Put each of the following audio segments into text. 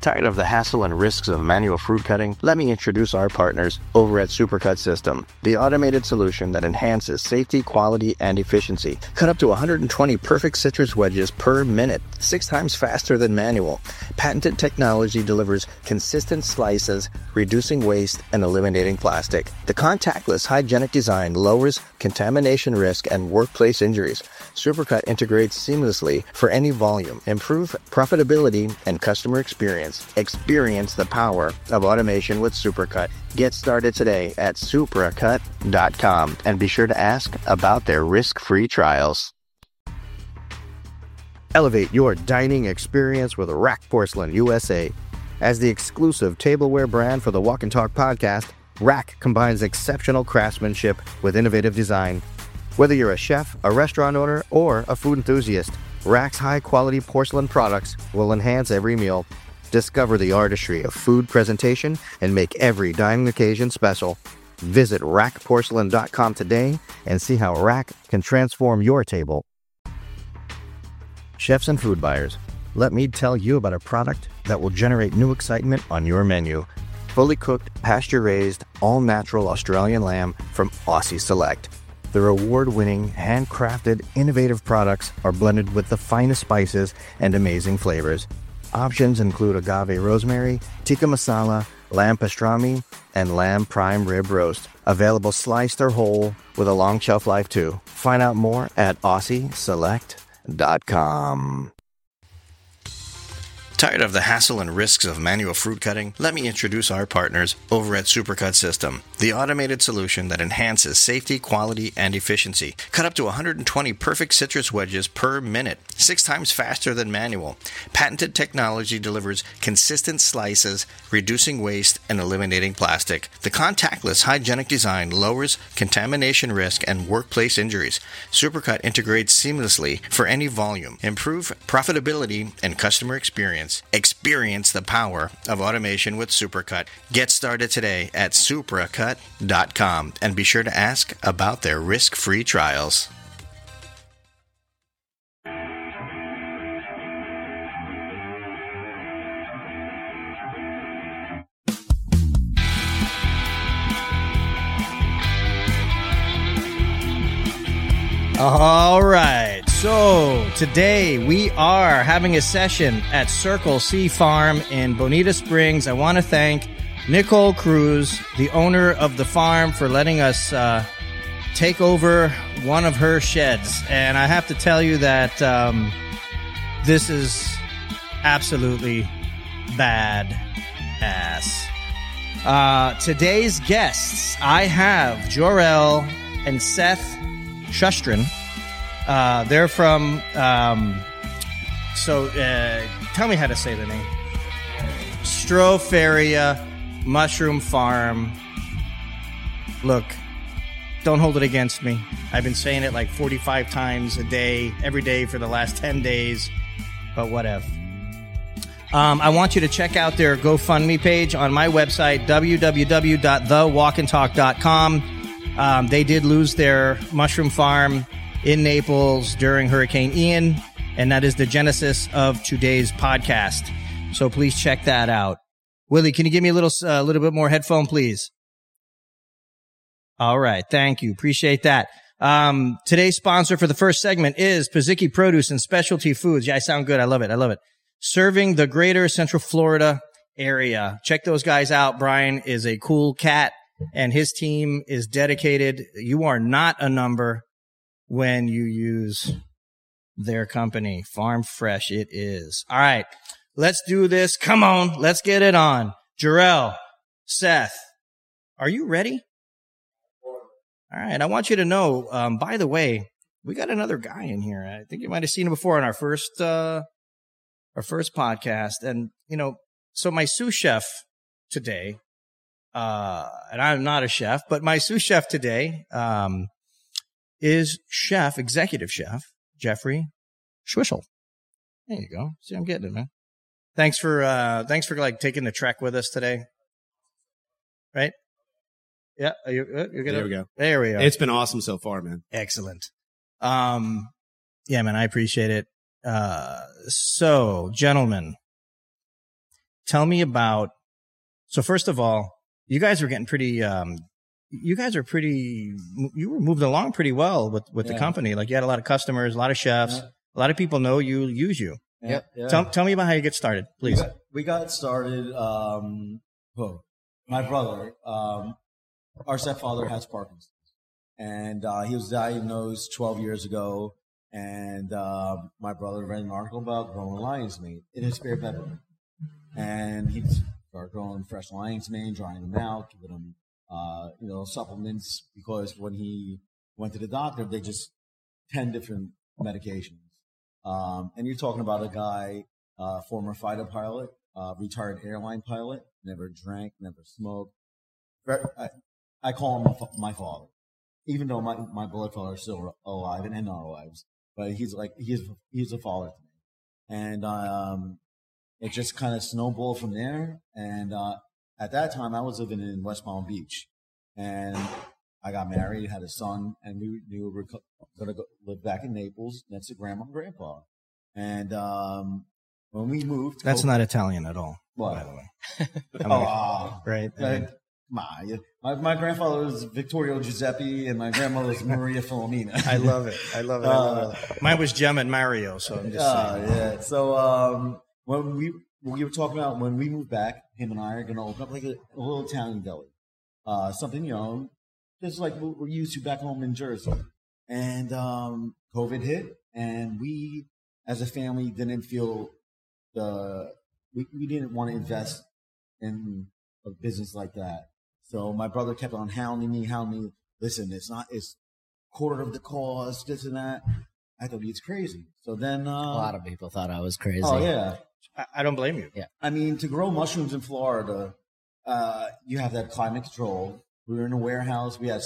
Tired of the hassle and risks of manual fruit cutting? Let me introduce our partners over at Supercut System, the automated solution that enhances safety, quality, and efficiency. Cut up to 120 perfect citrus wedges per minute, 6 times faster than manual. Patented technology delivers consistent slices, reducing waste and eliminating plastic. The contactless, hygienic design lowers contamination risk and workplace injuries. Supercut integrates seamlessly for any volume. Improve profitability and customer experience. Experience the power of automation with Supercut. Get started today at supracut.com and be sure to ask about their risk-free trials. Elevate your dining experience with Rack Porcelain USA. As the exclusive tableware brand for the Walk and Talk podcast, Rack combines exceptional craftsmanship with innovative design. Whether you're a chef, a restaurant owner, or a food enthusiast, Rack's high-quality porcelain products will enhance every meal. Discover the artistry of food presentation and make every dining occasion special. Visit rackporcelain.com today and see how Rack can transform your table. Chefs and food buyers, let me tell you about a product that will generate new excitement on your menu. Fully cooked, pasture-raised, all-natural Australian lamb from Aussie Select. Their award-winning, handcrafted, innovative products are blended with the finest spices and amazing flavors. Options include agave rosemary, tikka masala, lamb pastrami, and lamb prime rib roast. Available sliced or whole with a long shelf life too. Find out more at AussieSelect.com. Tired of the hassle and risks of manual fruit cutting? Let me introduce our partners over at Supercut System, the automated solution that enhances safety, quality, and efficiency. Cut up to 120 perfect citrus wedges per minute, 6 times faster than manual. Patented technology delivers consistent slices, reducing waste and eliminating plastic. The contactless, hygienic design lowers contamination risk and workplace injuries. Supercut integrates seamlessly for any volume. Improve profitability and customer experience. Experience the power of automation with Supercut. Get started today at supracut.com and be sure to ask about their risk-free trials. All right, so today we are having a session at Circle C Farm in Bonita Springs. I want to thank Nicole Cruz, the owner of the farm, for letting us take over one of her sheds. And I have to tell you that this is absolutely bad ass. Today's guests, I have Jor-El and Seth Shustrin. They're from, tell me how to say the name. Stropharia Mushroom Farm. Look, don't hold it against me. I've been saying it like 45 times a day, every day for the last 10 days, but whatever. I want you to check out their GoFundMe page on my website, www.thewalkandtalk.com. They did lose their mushroom farm in Naples during Hurricane Ian, and that is the genesis of today's podcast. So please check that out. Willie, can you give me a little bit more headphone, please? All right. Thank you. Appreciate that. Today's sponsor for the first segment is Pizzichi Produce and Specialty Foods. Yeah, I sound good. I love it. Serving the greater Central Florida area. Check those guys out. Brian is a cool cat, and his team is dedicated. You are not a number when you use their company. Farm Fresh it is. All right. Let's do this. Come on. Let's get it on. Jor-El, Seth, are you ready? All right. I want you to know, by the way, we got another guy in here. I think you might have seen him before on our first podcast. And, so my sous chef today, and I'm not a chef, but my sous chef today, is executive chef, Jeffrey Schwischel. There you go. See, I'm getting it, man. Thanks for like taking the trek with us today. Right? Yeah. You're good. There we go. There we go. It's been awesome so far, man. Excellent. Yeah, man, I appreciate it. So, gentlemen, tell me about, so first of all, you guys are getting pretty, you were moved along pretty well with the company. Like you had a lot of customers, a lot of chefs, a lot of people know you, use you. Yep. Yeah. Tell me about how you get started, please. We got started, my brother, our stepfather has Parkinson's, and he was diagnosed 12 years ago. And my brother read an article about growing lion's mane in his spare bedroom, and he started growing fresh lion's mane, drying them out, giving them supplements, because when he went to the doctor, they just 10 different medications. And you're talking about a guy, former fighter pilot, retired airline pilot, never drank, never smoked. I call him my father, even though my blood father is still alive and in our lives. But he's a father to me. And it just kind of snowballed from there. And at that time, I was living in West Palm Beach. And I got married, had a son, and we knew we were going to live back in Naples next to Grandma and Grandpa. And when we moved... That's not Italian at all, what? by the way. Right. My grandfather was Vittorio Giuseppe, and my grandmother was Maria Filomena. I love it. Mine was Gemma and Mario, so I'm just saying. Yeah. So when we were talking about when we moved back, him and I are going to open up like a little Italian deli. Something, just like we're used to back home in Jersey. And COVID hit, and we, as a family, didn't feel we didn't want to invest in a business like that. So my brother kept on hounding me. Listen, it's quarter of the cost, this and that. I thought he's crazy. So then... a lot of people thought I was crazy. Oh, yeah. I don't blame you. Yeah. I mean, to grow mushrooms in Florida, you have that climate control. We were in a warehouse. We had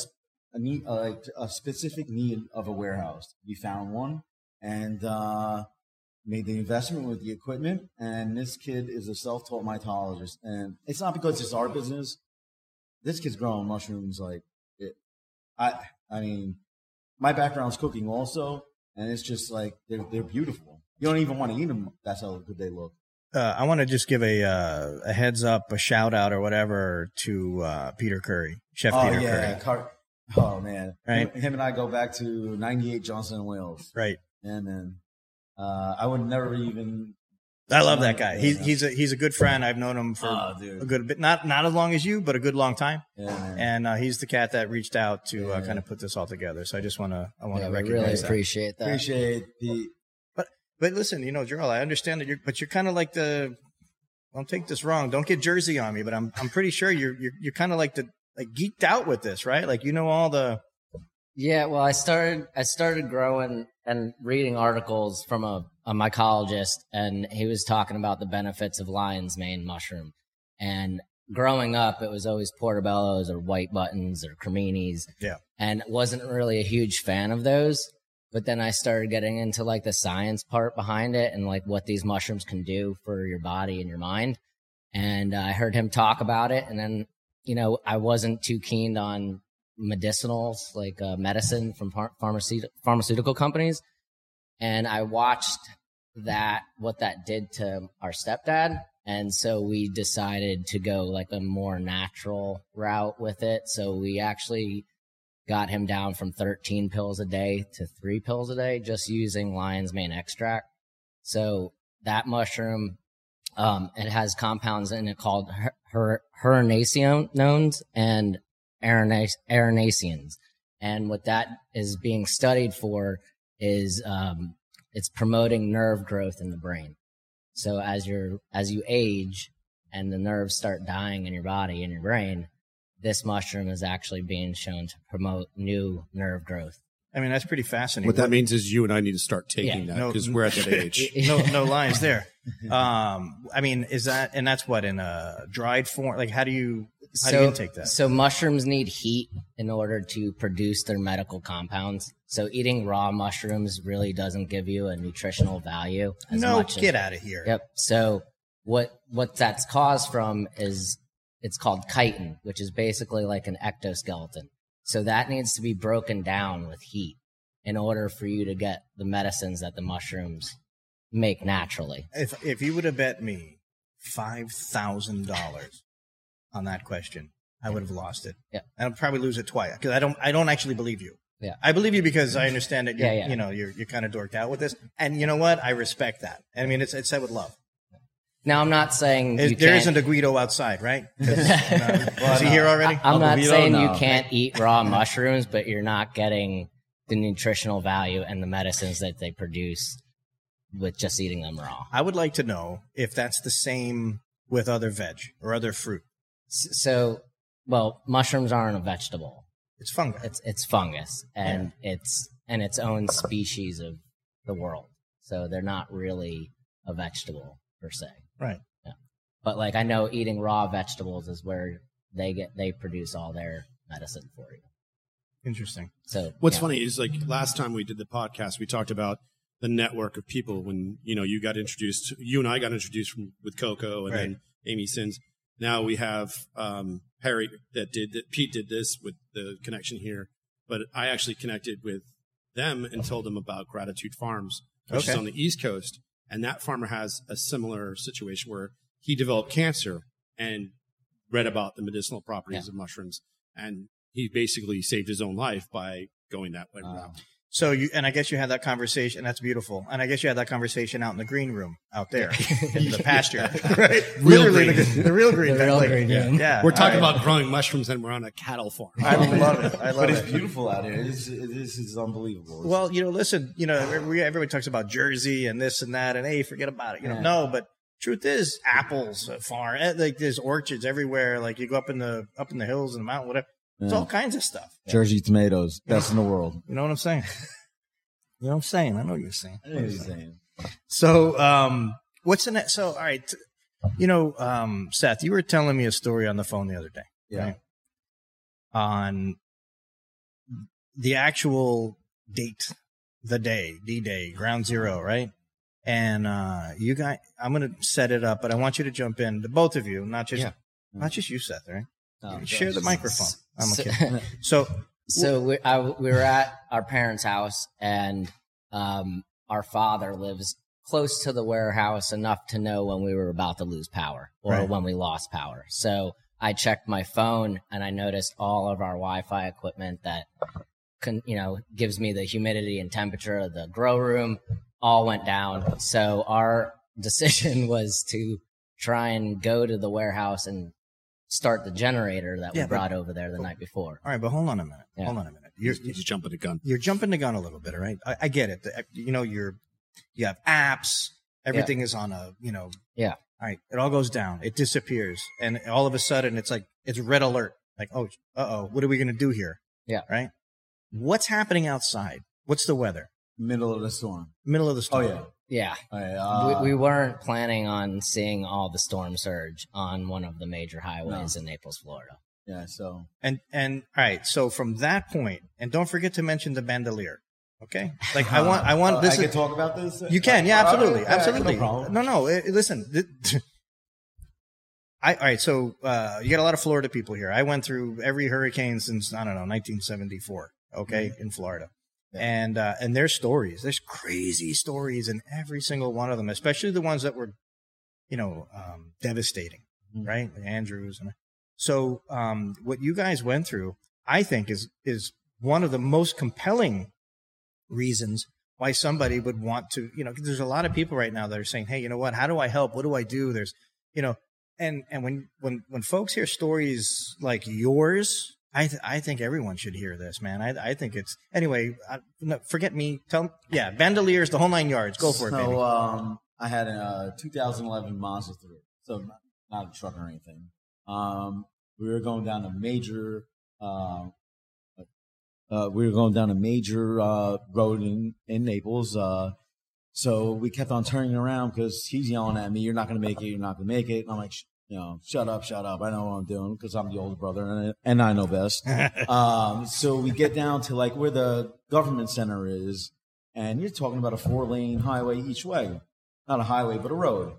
a specific need of a warehouse. We found one and made the investment with the equipment. And this kid is a self-taught mycologist. And it's not because it's our business. This kid's growing mushrooms like it. I mean, my background's cooking also, and it's just like they're beautiful. You don't even want to eat them. That's how good they look. I want to just give a heads up, a shout out or whatever to Peter Curry, Chef Peter Curry. Oh man, right? Him and I go back to '98 Johnson and Wales. Right. And then I would never even. I love that guy. He's a good friend. I've known him for a good bit, not as long as you, but a good long time. Yeah, and he's the cat that reached out to kind of put this all together. So I just want to recognize really that. Appreciate that. Appreciate the. But listen, Gerald, I understand that you're kind of like don't take this wrong. Don't get Jersey on me, but I'm pretty sure you're kind of like geeked out with this, right? Like, all the. Yeah, well, I started growing and reading articles from a mycologist, and he was talking about the benefits of lion's mane mushroom. And growing up, it was always portobellos or white buttons or creminis. Yeah. And wasn't really a huge fan of those. But then I started getting into like the science part behind it and like what these mushrooms can do for your body and your mind. And I heard him talk about it. And then, I wasn't too keen on medicinals, like medicine from pharmaceutical companies. And I watched what that did to our stepdad. And so we decided to go like a more natural route with it. So we actually got him down from 13 pills a day to 3 pills a day, just using lion's mane extract. So that mushroom, it has compounds in it called herinaceones and erinacines. And what that is being studied for is it's promoting nerve growth in the brain. So as you age and the nerves start dying in your body and your brain, this mushroom is actually being shown to promote new nerve growth. I mean, that's pretty fascinating. What that means is you and I need to start taking that because we're at that age. No lines there. I mean, and that's what, in a dried form? Like, how do you intake that? So mushrooms need heat in order to produce their medical compounds. So eating raw mushrooms really doesn't give you a nutritional value as much. Get out of here. Yep. So what that's caused from is it's called chitin, which is basically like an ectoskeleton. So that needs to be broken down with heat in order for you to get the medicines that the mushrooms make naturally. If you would have bet me $5,000 on that question, I would have lost it. Yeah. And I'll probably lose it twice because I don't actually believe you. Yeah. I believe you because I understand that you're, Yeah. you know, you're kind of dorked out with this. And you know what? I respect that. I mean, it's said with love. Now, I'm not saying There isn't a Guido outside, right? Is he here already? I'm not Guido, saying no. you can't eat raw mushrooms, but you're not getting the nutritional value and the medicines that they produce with just eating them raw. I would like to know if that's the same with other veg or other fruit. So, well, mushrooms aren't a vegetable. It's fungi. It's fungus, and it's its own species of the world. So they're not really a vegetable per se. Right. Yeah. But like I know eating raw vegetables is where they produce all their medicine for you. Interesting. So what's funny is like last time we did the podcast, we talked about the network of people when, you know, you and I got introduced with Coco and then Amy Sins. Now we have Harry Pete did this with the connection here, but I actually connected with them and told them about Gratitude Farms, which is on the East Coast. And that farmer has a similar situation where he developed cancer and read about the medicinal properties of mushrooms. And he basically saved his own life by going that way around. So and I guess you had that conversation. That's beautiful. And I guess you had that conversation out in the green room out there in the pasture, right? Literally the real green room. Yeah. We're talking about growing mushrooms and we're on a cattle farm. I love it. But it's beautiful out here. This is unbelievable. Well, you know, listen, you know, everybody talks about Jersey and this and that, and hey, forget about it. You know, no, but truth is, apples, farm, like there's orchards everywhere. Like you go up in the hills and the mountain, whatever. It's all kinds of stuff. Jersey tomatoes, best in the world. You know what I'm saying? You know what I'm saying? I know what you're saying. I know what you're saying. So, what's the next? So, all right, you know, Seth, you were telling me a story on the phone the other day. Yeah. Right? On the actual date, the day, D-Day, Ground Zero, right? And you guys, I'm going to set it up, but I want you to jump in, the both of you, not just you, Seth, right? Share the microphone. I'm okay. So we were at our parents' house, and our father lives close to the warehouse enough to know when we were about to lose power or when we lost power. So I checked my phone, and I noticed all of our Wi-Fi equipment that gives me the humidity and temperature of the grow room all went down. So our decision was to try and go to the warehouse and start the generator that we brought over there the night before. All right, but hold on a minute. Yeah. Hold on a minute. You're jumping the gun. You're jumping the gun a little bit, all right? I get it. You know, you have apps. Everything is on a, you know. Yeah. All right. It all goes down. It disappears. And all of a sudden, it's like, it's red alert. Like, oh, what are we going to do here? Yeah. Right? What's happening outside? What's the weather? Middle of the storm. Middle of the storm. Oh, yeah. Yeah. We weren't planning on seeing all the storm surge on one of the major highways in Naples, Florida. Yeah, so. And all right, so from that point, and don't forget to mention the bandolier. Okay? Like I want this. I can talk about this? You can, yeah, absolutely. Okay, absolutely. No problem. No, listen. All right, so you got a lot of Florida people here. I went through every hurricane since, 1974, okay, in Florida. Yeah. And there's stories. There's crazy stories in every single one of them, especially the ones that were, devastating, right? Like Andrews. So what you guys went through, I think, is one of the most compelling reasons why somebody would want to, because there's a lot of people right now that are saying, hey, you know what? How do I help? What do I do? There's, and when folks hear stories like yours, I think everyone should hear this, man. I think it's anyway. Forget me. Bandoliers, the whole 9 yards. Go for it, baby. So I had a 2011 Mazda 3, so not a truck or anything. We were going down a major. Road in Naples. So we kept on turning around because he's yelling at me, "You're not going to make it. You're not going to make it." And I'm like, shut up. I know what I'm doing because I'm the older brother and I know best. So we get down to like where the government center is, and you're talking about a 4-lane highway each way. Not a highway, but a road.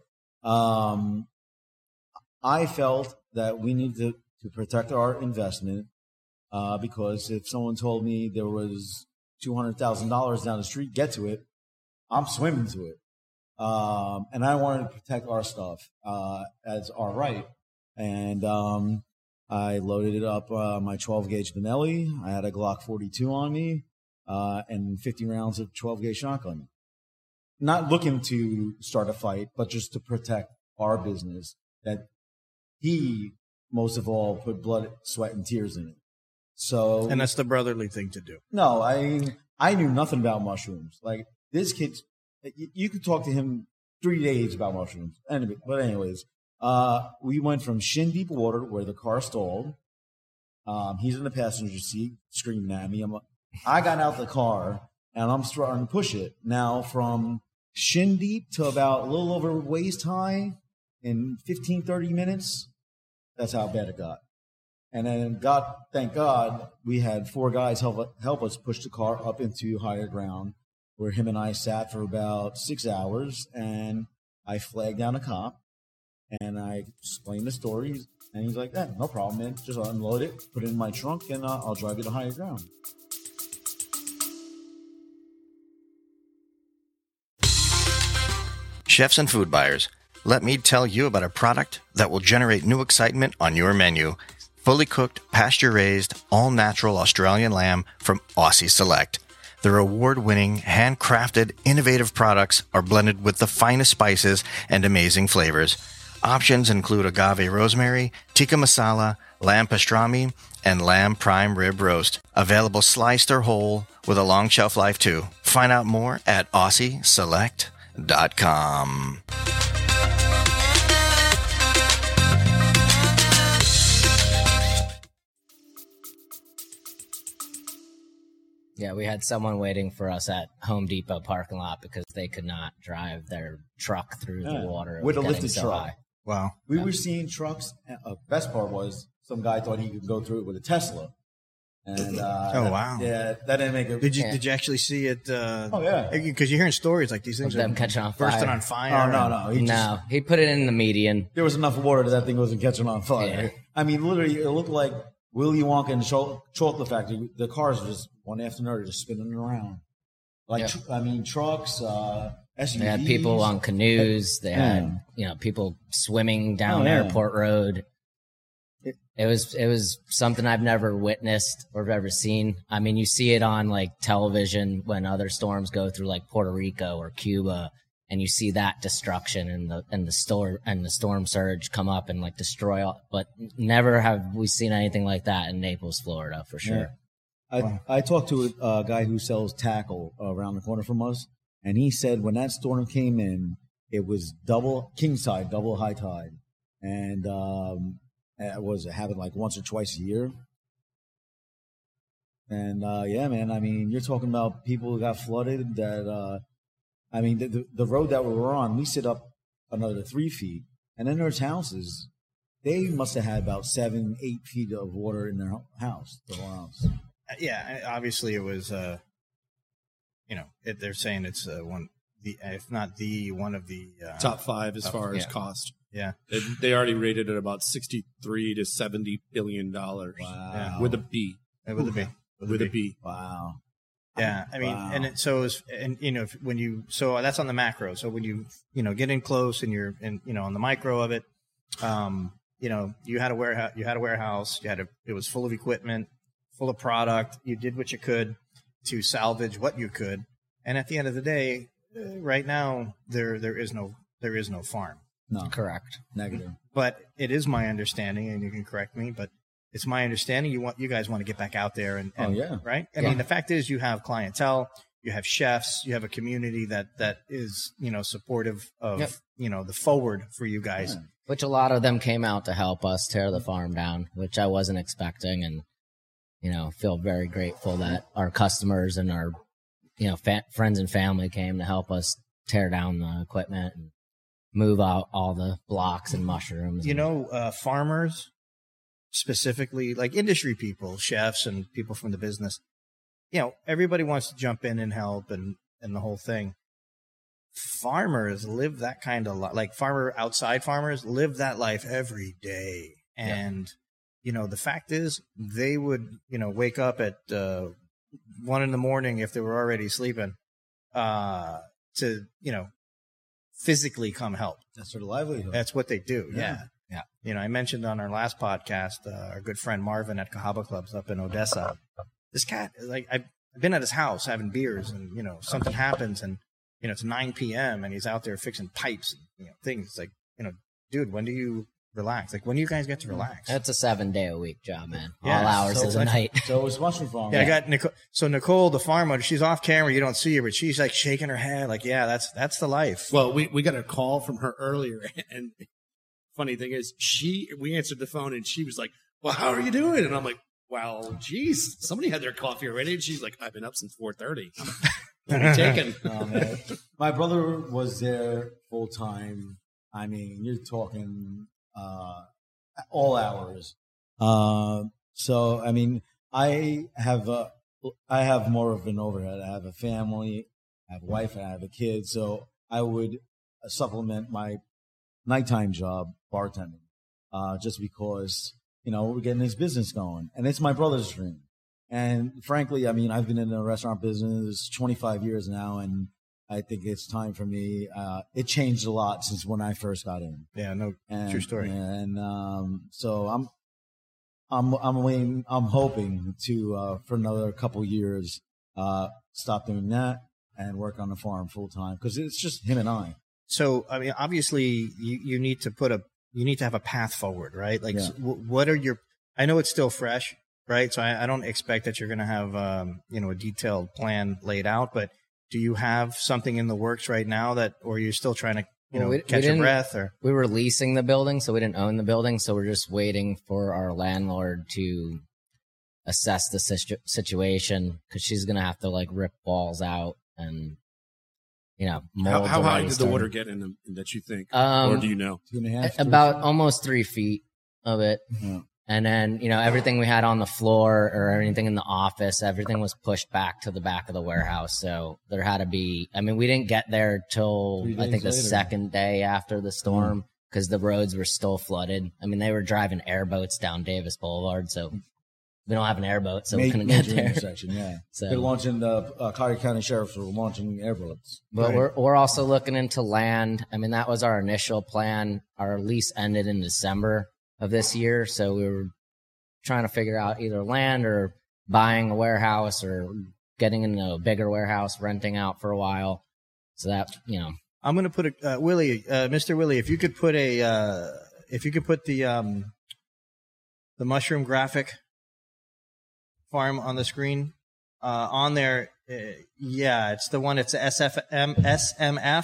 I felt that we needed to protect our investment because if someone told me there was $200,000 down the street, get to it, I'm swimming to it. And I wanted to protect our stuff as our right. And I loaded it up my 12-gauge Benelli. I had a Glock 42 on me and 50 rounds of 12-gauge shotgun. Not looking to start a fight, but just to protect our business that he, most of all, put blood, sweat, and tears in it. So, And that's the brotherly thing to do. no, I knew nothing about mushrooms. Like, this kid, you could talk to him 3 days about mushrooms. But anyways, we went from shin deep water where the car stalled. He's in the passenger seat screaming at me. I got out the car and I'm starting to push it. Now from shin deep to about a little over waist high in 15, 30 minutes. That's how bad it got. And then thank God, we had 4 guys help us push the car up into higher ground, where him and I sat for about 6 hours, and I flagged down a cop, and I explained the story, and he's like, no problem, man. Just unload it, put it in my trunk, and I'll drive you to higher ground. Chefs and food buyers, let me tell you about a product that will generate new excitement on your menu. Fully cooked, pasture-raised, all-natural Australian lamb from Aussie Select. Their award-winning, handcrafted, innovative products are blended with the finest spices and amazing flavors. Options include agave rosemary, tikka masala, lamb pastrami, and lamb prime rib roast. Available sliced or whole with a long shelf life too. Find out more at AussieSelect.com. Yeah, we had someone waiting for us at Home Depot parking lot because they could not drive their truck through the water. It With was a getting lifted so truck. high. Wow. We were seeing trucks. Best part was some guy thought he could go through it with a Tesla. And wow. Yeah, that didn't make it. Did you actually see it? Oh, yeah. Because you're hearing stories like these things Them are catching on fire. bursting on fire. Oh, no. He put it in the median. There was enough water that thing wasn't catching on fire. Yeah. I mean, literally, it looked like Willy Wonka in the chocolate factory. The cars were just one after another, just spinning around. Like, trucks, SUVs. They had people on canoes. They had people swimming down Airport Road. It was something I've never witnessed or ever seen. I mean, you see it on like television when other storms go through like Puerto Rico or Cuba, and you see that destruction and the storm surge come up and like destroy all. But never have we seen anything like that in Naples, Florida, for sure. Yeah. I talked to a guy who sells tackle around the corner from us, and he said when that storm came in, it was double king tide, double high tide, and it happened like once or twice a year. And yeah, man, I mean, you're talking about people who got flooded. That I mean, the road that we were on, we sit up another 3 feet, and then there's houses. They must have had about 7-8 feet of water in their house, the whole house. Yeah, obviously it was. They're saying it's if not one of the top 5 as far as cost. Yeah, they already rated it about $63 to $70 billion. Wow, with a B. With a B. With a B. Wow. Yeah, I mean, and that's on the macro. So when you get in close and you're on the micro of it, you had a warehouse, it was full of equipment, full of product. You did what you could to salvage what you could, and at the end of the day, right now there is no farm. No, correct, negative. But it is my understanding, and you can correct me, but it's my understanding you guys want to get back out there and right? I mean, the fact is you have clientele, you have chefs, you have a community that is, supportive of, the forward for you guys. Yeah. Which a lot of them came out to help us tear the farm down, which I wasn't expecting. And, feel very grateful that our customers and our, friends and family came to help us tear down the equipment and move out all the blocks and mushrooms. Farmers, specifically like industry people, chefs and people from the business, everybody wants to jump in and help and the whole thing. Farmers live that kind of life, like outside farmers live that life every day. And, the fact is they would, wake up at 1 a.m. if they were already sleeping, to physically come help. That's their livelihood. That's what they do. Yeah. Yeah. You know, I mentioned on our last podcast, our good friend Marvin at Cahaba Clubs up in Odessa. This cat, like, I've been at his house having beers, and, you know, something happens, and, you know, it's 9 p.m. and he's out there fixing pipes and, you know, things. It's like, you know, dude, when do you relax? Like, when do you guys get to relax? It's a 7-day-a-week job, man. Yeah, All hours of the night. So it's mushroom farm. Yeah, I got Nicole. So Nicole, the farmer, she's off camera. You don't see her, but she's like shaking her head, like, yeah, that's the life. Well, we got a call from her earlier, and funny thing is, we answered the phone, and she was like, "Well, how are you doing?" And I'm like, "Well, geez, somebody had their coffee already." And she's like, "I've been up since 4:30. What are you taking?" Oh, man. My brother was there full time. I mean, you're talking all hours. So, I mean, I have more of an overhead. I have a family, I have a wife, and I have a kid. So I would supplement my nighttime job, bartending, just because, you know, we're getting this business going. And it's my brother's dream. And frankly, I mean, I've been in the restaurant business 25 years now, and I think it's time for me. It changed a lot since when I first got in. Yeah, no, true story. And so I'm waiting. I'm hoping to for another couple years stop doing that and work on the farm full time, because it's just him and I. So, I mean, obviously, you need to have a path forward, right? Like, Yeah. what are your? I know it's still fresh, right? So I don't expect that you're going to have a detailed plan laid out, but do you have something in the works right now or you're still trying to catch your breath? Or we were leasing the building, so we didn't own the building, so we're just waiting for our landlord to assess the situation, because she's going to have to like rip walls out and, you know, mold. How high around did the stone. water get in them that you think, Um, or do you know? 2.5 About almost 3 feet of it. Yeah. And then, you know, everything we had on the floor or anything in the office, everything was pushed back to the back of the warehouse. So there had to be, I mean, we didn't get there till 3 I think the days later. second day after the storm, because the roads were still flooded. I mean, they were driving airboats down Davis Boulevard. So we don't have an airboat, so we couldn't get Major there. intersection, yeah. So- They're launching the Collier County Sheriffs were launching airboats. But Right. we're also looking into land. I mean, that was our initial plan. Our lease ended in December of this year, so we were trying to figure out either land or buying a warehouse or getting into a bigger warehouse, renting out for a while. So that, you know, I'm going to put Mr. Willie, if you could put the mushroom graphic farm on the screen, on there. Yeah, it's the one. It's SMF,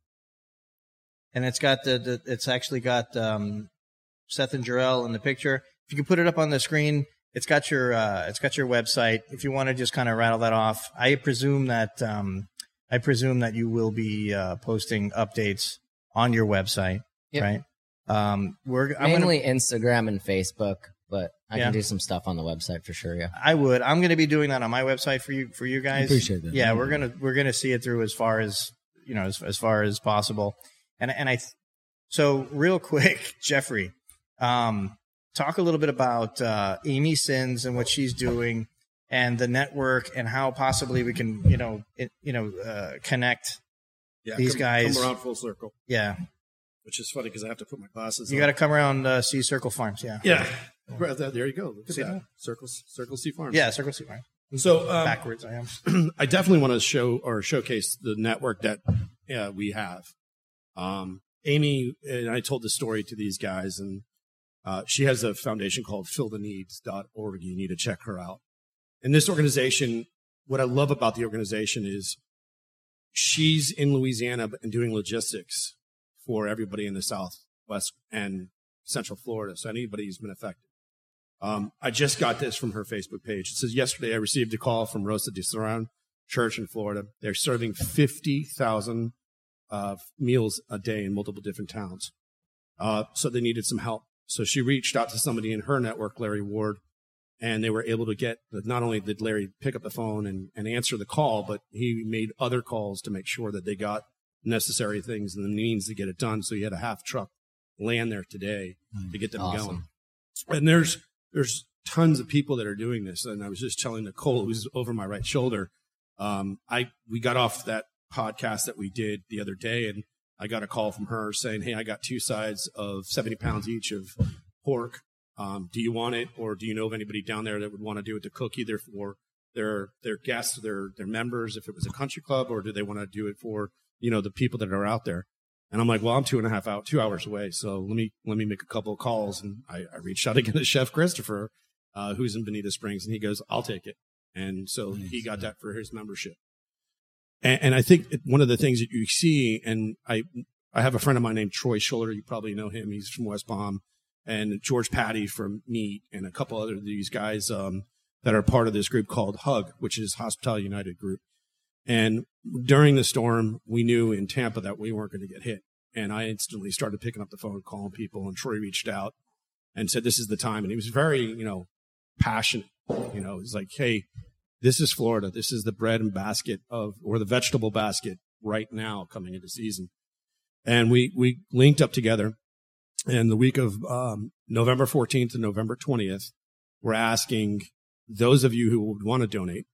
and it's got it's actually got Seth and Jarrell in the picture. If you can put it up on the screen, it's got your website. If you want to just kind of rattle that off, I presume that you will be posting updates on your website, Yep. right? I'm mainly Instagram and Facebook, but I Yeah. can do some stuff on the website for sure. Yeah. I'm going to be doing that on my website for you guys. I appreciate that. Yeah, we're gonna see it through as far as as far as possible. So real quick, Jeffrey, talk a little bit about Amy Sins and what she's doing, and the network, and how possibly we can connect. Yeah, These guys- come around full circle, Yeah, which is funny because I have to put my glasses. you on. got to come around Sea Circle Farms. Yeah, Yeah, right there you go. Look at See that. Circle C Farms. yeah, Circle Sea Farms. So Backwards, I am. I definitely want to showcase the network that we have. Amy and I told the story to these guys, and she has a foundation called filltheneeds.org. You need to check her out. And this organization, what I love about the organization is she's in Louisiana and doing logistics for everybody in the Southwest and Central Florida. So anybody who's been affected. I just got this from her Facebook page. It says, yesterday I received a call from Rosa de Saron Church in Florida. They're serving 50,000 meals a day in multiple different towns. So they needed some help. So she reached out to somebody in her network, Larry Ward, and they were able to get, not only did Larry pick up the phone and answer the call, but he made other calls to make sure that they got necessary things and the means to get it done. So he had a half truck land there today to get them Awesome. going. And there's tons of people that are doing this. And I was just telling Nicole, who's over my right shoulder, we got off that podcast that we did the other day, and I got a call from her saying, hey, I got 2 sides of 70 pounds each of pork. Do you want it, or do you know of anybody down there that would want to do it to cook either for their guests, their members, if it was a country club, or do they want to do it for, the people that are out there? And I'm like, well, I'm 2 hours away. So let me make a couple of calls. And I reached out again to Chef Christopher, who's in Bonita Springs, and he goes, I'll take it. And so he got that for his membership. And I think one of the things that you see, and I have a friend of mine named Troy Schuller. You probably know him. He's from West Palm. And George Patty from Meat, and a couple other of these guys that are part of this group called HUG, which is Hospitality United Group. And during the storm, we knew in Tampa that we weren't going to get hit. And I instantly started picking up the phone, calling people, and Troy reached out and said, this is the time. And he was very, passionate. He's like, hey, this is Florida. This is the bread and basket or the vegetable basket right now coming into season. And we linked up together. And the week of November 14th and November 20th, we're asking those of you who would want to donate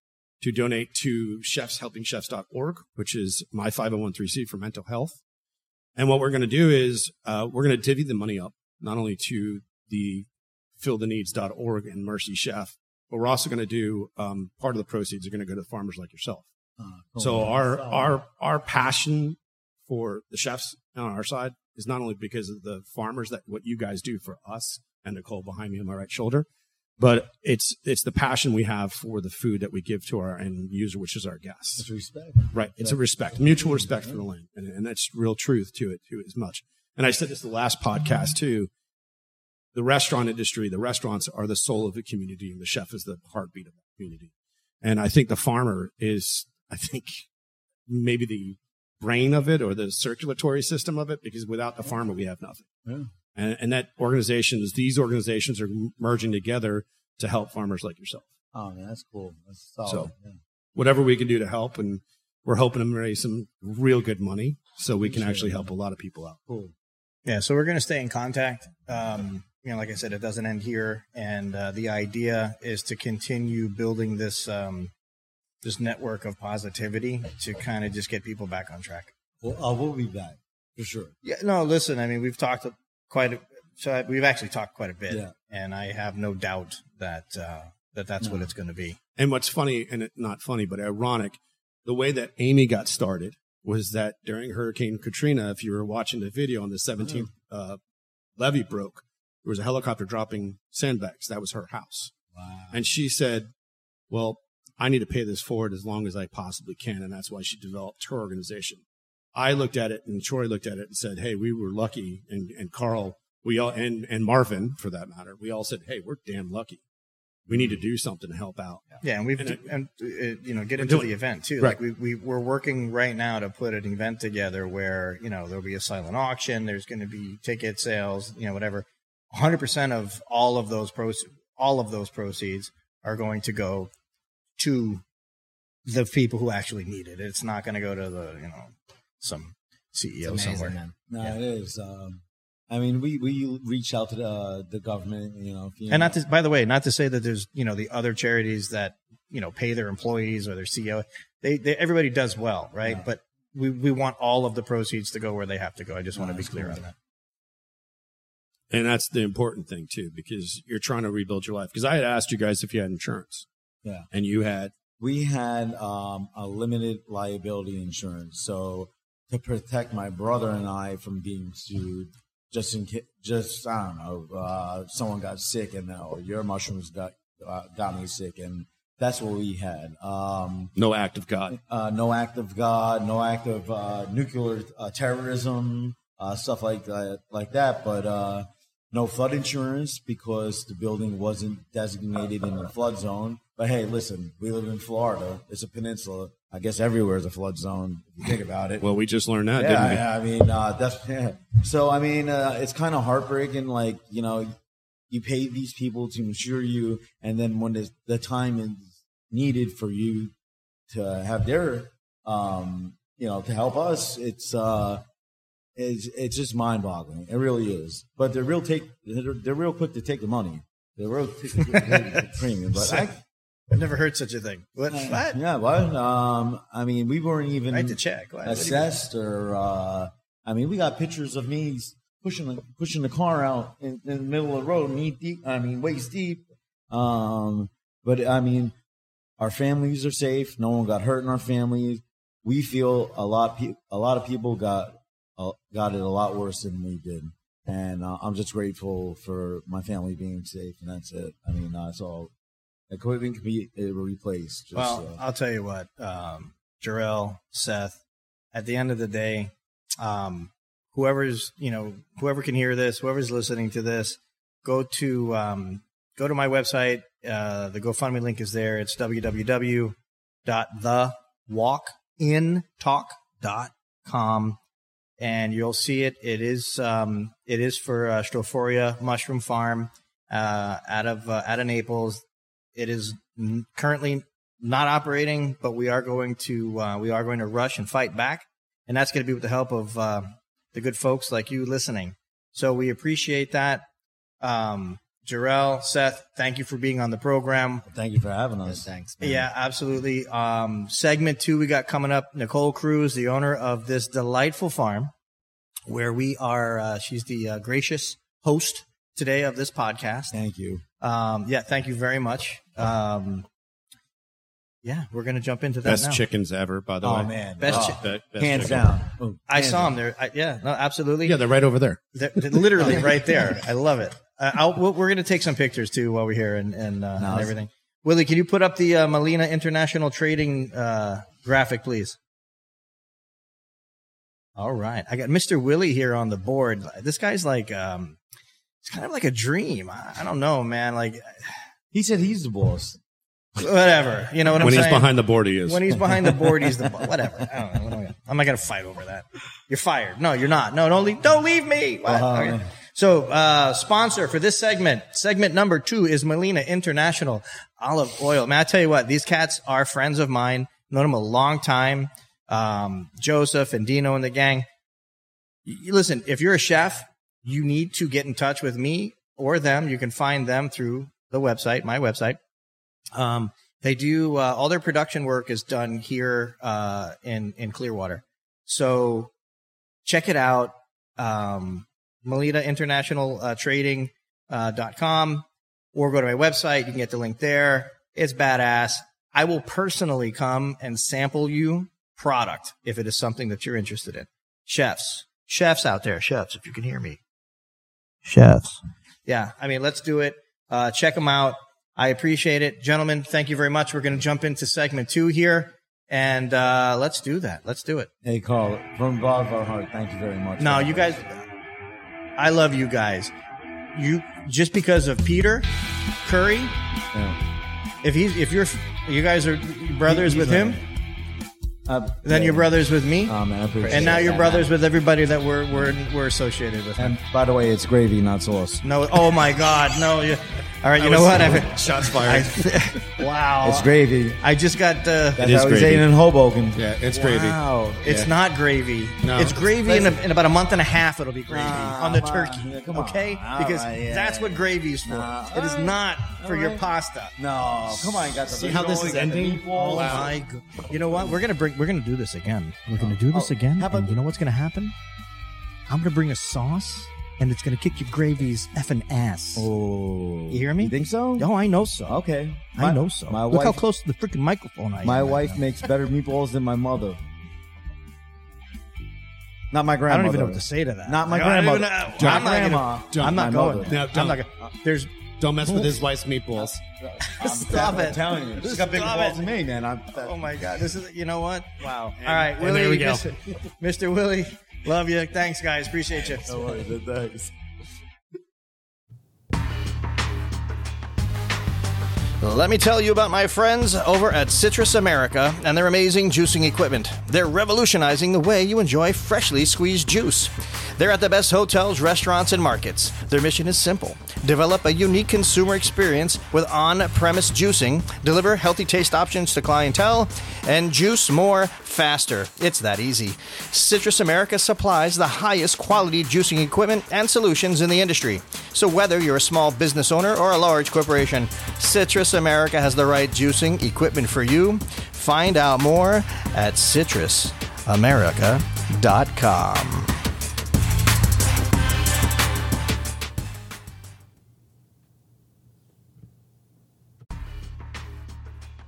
to chefshelpingchefs.org, which is my 501(c)(3) for mental health. And what we're going to do is we're going to divvy the money up, not only to the filltheneeds.org and Mercy Chef, but we're also going to do part of the proceeds are going to go to farmers like yourself. Cool. So our passion for the chefs on our side is not only because of the farmers, that what you guys do for us, and Nicole behind me on my right shoulder, but it's the passion we have for the food that we give to our end user, which is our guests. It's respect. Right. It's a respect, mutual respect for the land. And that's real truth to it, too, as much. And I said this the last podcast, too. The restaurant industry, the restaurants are the soul of the community, and the chef is the heartbeat of the community. And I think the farmer is, maybe the brain of it or the circulatory system of it, because without the farmer, we have nothing. Yeah. And these organizations are merging together to help farmers like yourself. Oh, man, that's cool. That's solid. So whatever we can do to help, and we're hoping to raise some real good money so we can actually help a lot of people out. Cool. Yeah, so we're going to stay in contact. Like I said, it doesn't end here. And the idea is to continue building this this network of positivity to kind of just get people back on track. Well, we'll be back for sure. Yeah, no, listen, we've talked we've actually talked quite a bit, yeah. And I have no doubt that that's what it's going to be. And what's funny, and not funny, but ironic, the way that Amy got started was that during Hurricane Katrina, if you were watching the video on the 17th levee broke, there was a helicopter dropping sandbags. That was her house. Wow. And she said, well, I need to pay this forward as long as I possibly can. And that's why she developed her organization. I looked at it, and Troy looked at it and said, hey, we were lucky. And Carl, and Marvin, for that matter, we all said, hey, we're damn lucky. We need to do something to help out. Yeah, and get into the event too. Right. Like we're working right now to put an event together where, there'll be a silent auction. There's going to be ticket sales, whatever. 100% of all of those proceeds are going to go to the people who actually need it. It's not going to go to the, some CEO somewhere. Man. No, yeah. It is. We reach out to the government, and by the way, not to say that there's, the other charities that, pay their employees or their CEO. They everybody does well, right? Yeah. But we want all of the proceeds to go where they have to go. I just want to be clear on that. And that's the important thing too, because you're trying to rebuild your life. Because I had asked you guys if you had insurance. Yeah. And you had? We had a limited liability insurance. So to protect my brother and I from being sued, someone got sick or your mushrooms got me sick, and that's what we had. No act of God. No act of God. No act of nuclear terrorism, stuff like that. But no flood insurance because the building wasn't designated in the flood zone. But hey, listen, we live in Florida. It's a peninsula. I guess everywhere is a flood zone if you think about it. Well, we just learned that, didn't we? Yeah, So, it's kind of heartbreaking. Like, you pay these people to insure you, and then when the time is needed for you to have their, to help us, it's just mind-boggling. It really is. But they're real quick to take the money. They're real quick to take the premium. But I've never heard such a thing. What? Yeah, what? We weren't even I had to check. assessed or I mean, we got pictures of me pushing the car out in the middle of the road, waist deep. But I mean, our families are safe. No one got hurt in our families. We feel a lot of people got it a lot worse than we did. And I'm just grateful for my family being safe, and that's it. I mean, that's all. Equipment can be replaced. I'll tell you what, Jarrell, Seth, at the end of the day, whoever can hear this, whoever's listening to this, go to my website. The GoFundMe link is there. It's www.thewalkintalk.com. And you'll see it. It is for Strophoria Mushroom Farm out of Naples. It is currently not operating, but we are going to rush and fight back, and that's going to be with the help of the good folks like you listening. So we appreciate that. Jarrell, Seth, thank you for being on the program. Thank you for having us. Thanks, man. Yeah, absolutely. Segment 2 we got coming up. Nicole Cruz, the owner of this delightful farm, where we are. She's the gracious host today of this podcast. Thank you. Thank you very much. We're going to jump into that Best now. chickens ever, by the way. Oh, man. Best hands chicken. down. Oh, I saw them there. Absolutely. Yeah, they're right over there. They're literally right there. I love it. We're going to take some pictures, too, while we're here and everything. Willie, can you put up the Molina International Trading graphic, please? All right. I got Mr. Willie here on the board. This guy's like, it's kind of like a dream. I don't know, man. Like, he said he's the boss. Whatever. You know what I'm saying? When he's behind the board, he is. When he's behind the board, he's the boss. Whatever. I don't know. I'm not going to fight over that. You're fired. No, you're not. No, don't leave me. What? Okay. So, sponsor for this segment number 2 is Molina International Olive Oil. Man, I tell you what, these cats are friends of mine. Known them a long time. Joseph and Dino and the gang. Listen, if you're a chef, you need to get in touch with me or them. You can find them through the website, my website. They do, all their production work is done here, in Clearwater. So check it out. Molina International Trading.com, or go to my website. You can get the link there. It's badass. I will personally come and sample you product if it is something that you're interested in. Chefs out there, chefs, if you can hear me. Chefs. Yeah, I mean, let's do it. Check them out. I appreciate it. Gentlemen, thank you very much. We're going to jump into segment 2 here, and let's do that. Let's do it. Hey, Carl, from the bottom of our heart, thank you very much. No, you guys, I love you guys. You just because of Peter Curry, if you guys are brothers with him, then you're brothers with me. Oh, man, I appreciate and now it. you're brothers with everybody that we're associated with. And by the way, it's gravy, not sauce. No, oh my God, no. All right, you know what? Shots fired. Wow. It's gravy. I just got That's It is how he's gravy. eating in Hoboken. Yeah, it's gravy. Wow. It's Yeah. not gravy. No. It's gravy in about a month and a half. It'll be gravy on the come on. turkey. Yeah, come on. Okay? All Because right, yeah. that's what gravy's for. It is not for your pasta. No, come on, you got the See how this is ending? Oh my God. You know what? We're gonna do this again. We're gonna do this again. how about- And you know what's gonna happen? I'm gonna bring a sauce, and it's gonna kick your gravy's effing ass. Oh, You hear me? You think so? Oh, I know so. Okay, I know so. My Look how wife, close to the freaking microphone I am. my right wife now. makes better meatballs than my mother. Not my I grandmother. don't even know what to say to that. Not my Like, I don't grandmother. even know- Not I'm not grandma. gonna- I'm not My going. mother. No, I'm don't. not gonna. There's Don't mess with his wife's meatballs. Stop it. I'm telling you, she's got bigger Stop balls it. than me, man. Oh my God, this is, you know what? Wow. All right, and Willie, there we go. Mr. Willie, love you. Thanks, guys. Appreciate you. No worries, thanks. Let me tell you about my friends over at Citrus America and their amazing juicing equipment. They're revolutionizing the way you enjoy freshly squeezed juice. They're at the best hotels, restaurants, and markets. Their mission is simple: develop a unique consumer experience with on-premise juicing, deliver healthy taste options to clientele, and juice more faster. It's that easy. Citrus America supplies the highest quality juicing equipment and solutions in the industry. So whether you're a small business owner or a large corporation, Citrus America has the right juicing equipment for you. Find out more at citrusamerica.com.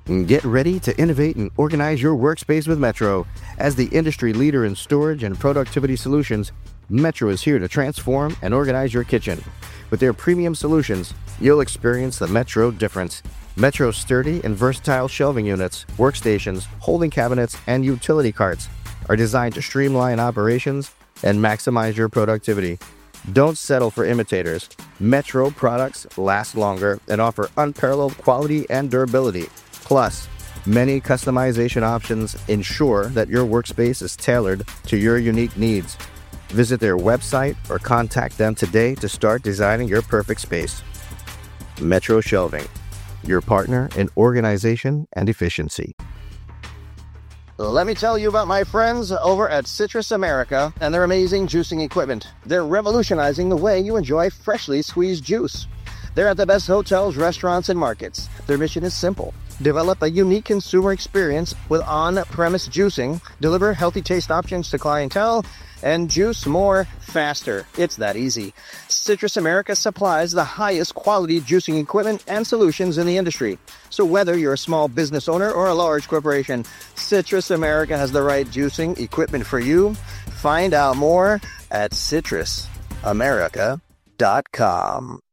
Get ready to innovate and organize your workspace with Metro. As the industry leader in storage and productivity solutions, Metro is here to transform and organize your kitchen. With their premium solutions, you'll experience the Metro difference. Metro's sturdy and versatile shelving units, workstations, holding cabinets, and utility carts are designed to streamline operations and maximize your productivity. Don't settle for imitators. Metro products last longer and offer unparalleled quality and durability. Plus, many customization options ensure that your workspace is tailored to your unique needs. Visit their website or contact them today to start designing your perfect space. Metro Shelving, your partner in organization and efficiency. Let me tell you about my friends over at Citrus America and their amazing juicing equipment. They're revolutionizing the way you enjoy freshly squeezed juice. They're at the best hotels, restaurants, and markets. Their mission is simple. Develop a unique consumer experience with on-premise juicing, deliver healthy taste options to clientele, and juice more faster. It's that easy. Citrus America supplies the highest quality juicing equipment and solutions in the industry. So whether you're a small business owner or a large corporation, Citrus America has the right juicing equipment for you. Find out more at citrusamerica.com.